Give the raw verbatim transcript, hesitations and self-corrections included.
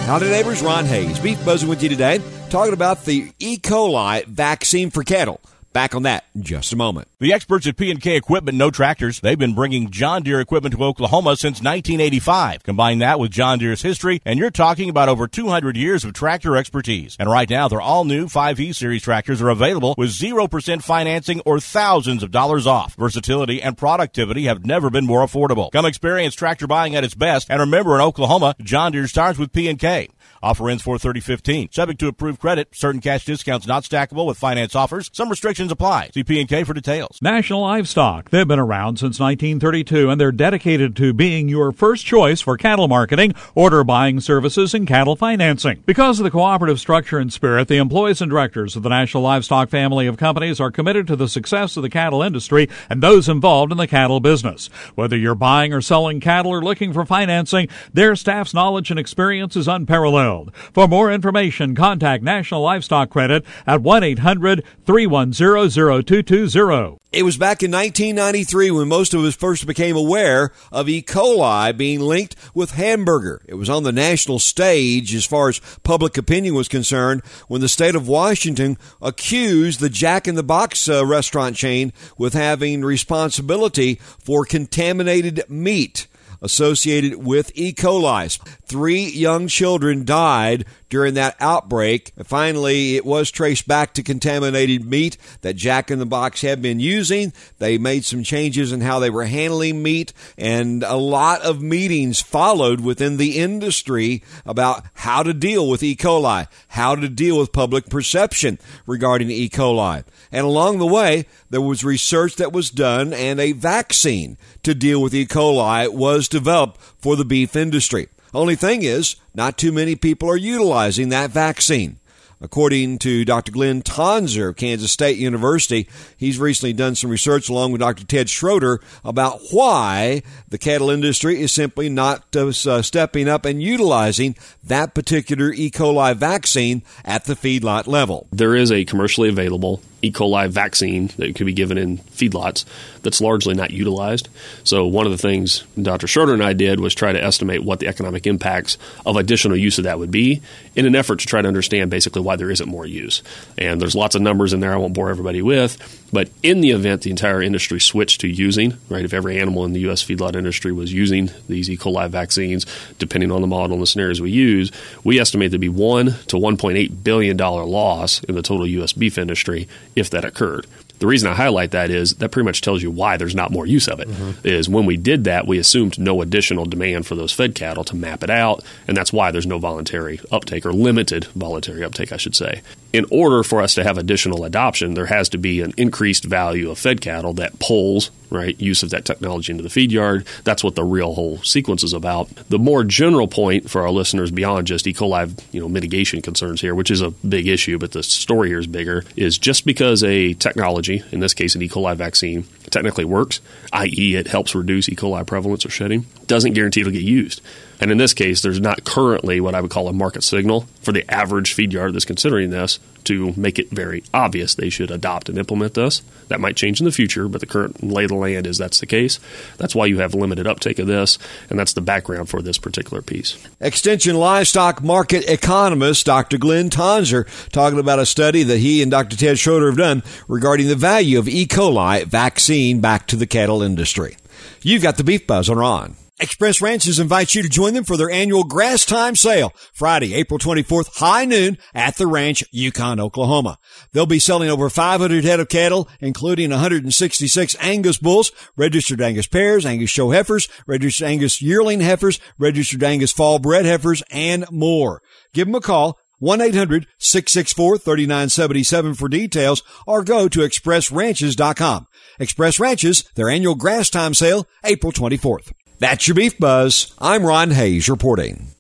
Howdy neighbors, Ron Hayes. Beef buzzing with you today, talking about the E. coli vaccine for cattle. Back on that in just a moment. The experts at P and K Equipment know tractors. They've been bringing John Deere equipment to Oklahoma since nineteen eighty-five. Combine that with John Deere's history, and you're talking about over two hundred years of tractor expertise. And right now, their all-new five E Series tractors are available with zero percent financing or thousands of dollars off. Versatility and productivity have never been more affordable. Come experience tractor buying at its best. And remember, in Oklahoma, John Deere starts with P and K. Offer ends four thirty fifteen. Subject to approved credit. Certain cash discounts not stackable with finance offers. Some restrictions apply. See P and K for details. National Livestock. They've been around since nineteen thirty-two, and they're dedicated to being your first choice for cattle marketing, order buying services, and cattle financing. Because of the cooperative structure and spirit, the employees and directors of the National Livestock family of companies are committed to the success of the cattle industry and those involved in the cattle business. Whether you're buying or selling cattle or looking for financing, their staff's knowledge and experience is unparalleled. For more information, contact National Livestock Credit at one eight hundred three one zero zero two two zero. It was back in nineteen ninety-three when most of us first became aware of E. coli being linked with hamburger. It was on the national stage as far as public opinion was concerned when the state of Washington accused the Jack in the Box uh, restaurant chain with having responsibility for contaminated meat associated with E. coli. Three young children died during that outbreak. Finally, it was traced back to contaminated meat that Jack in the Box had been using. They made some changes in how they were handling meat, and a lot of meetings followed within the industry about how to deal with E. coli, how to deal with public perception regarding E. coli. And along the way, there was research that was done, and a vaccine to deal with E. coli was developed for the beef industry. Only thing is, not too many people are utilizing that vaccine. According to Doctor Glenn Tonser of Kansas State University, he's recently done some research along with Doctor Ted Schroeder about why the cattle industry is simply not uh, stepping up and utilizing that particular E. coli vaccine at the feedlot level. There is a commercially available E. coli vaccine that could be given in feedlots that's largely not utilized. So one of the things Doctor Schroeder and I did was try to estimate what the economic impacts of additional use of that would be in an effort to try to understand basically why there isn't more use. And there's lots of numbers in there I won't bore everybody with, but in the event the entire industry switched to using, right, if every animal in the U S feedlot industry was using these E. coli vaccines, depending on the model and the scenarios we use, we estimate there'd be one to one point eight billion dollars loss in the total U S beef industry if that occurred. The reason I highlight that is that pretty much tells you why there's not more use of it. Mm-hmm. Is when we did that, we assumed no additional demand for those fed cattle to map it out, and that's why there's no voluntary uptake, or limited voluntary uptake, I should say. In order for us to have additional adoption, there has to be an increased value of fed cattle that pulls, right, use of that technology into the feed yard. That's what the real whole sequence is about. The more general point for our listeners beyond just E. coli, you know, mitigation concerns here, which is a big issue, but the story here is bigger, is just because a technology, in this case an E. coli vaccine, technically works, that is it helps reduce E. coli prevalence or shedding, doesn't guarantee it'll get used. And in this case, there's not currently what I would call a market signal for the average feed yard that's considering this to make it very obvious they should adopt and implement this. That might change in the future, but the current lay of the land is that's the case. That's why you have limited uptake of this, and that's the background for this particular piece. Extension livestock market economist Doctor Glenn Tonser talking about a study that he and Doctor Ted Schroeder have done regarding the value of E. coli vaccine back to the cattle industry. You've got the Beef Buzz on Ron. Express Ranches invites you to join them for their annual Grass Time Sale, Friday, April twenty-fourth, high noon at the ranch, Yukon, Oklahoma. They'll be selling over five hundred head of cattle, including one hundred sixty-six Angus bulls, registered Angus pairs, Angus show heifers, registered Angus yearling heifers, registered Angus fall bred heifers, and more. Give them a call, one eight hundred six six four three nine seven seven for details, or go to express ranches dot com. Express Ranches, their annual Grass Time Sale, April twenty-fourth. That's your Beef Buzz. I'm Ron Hayes reporting.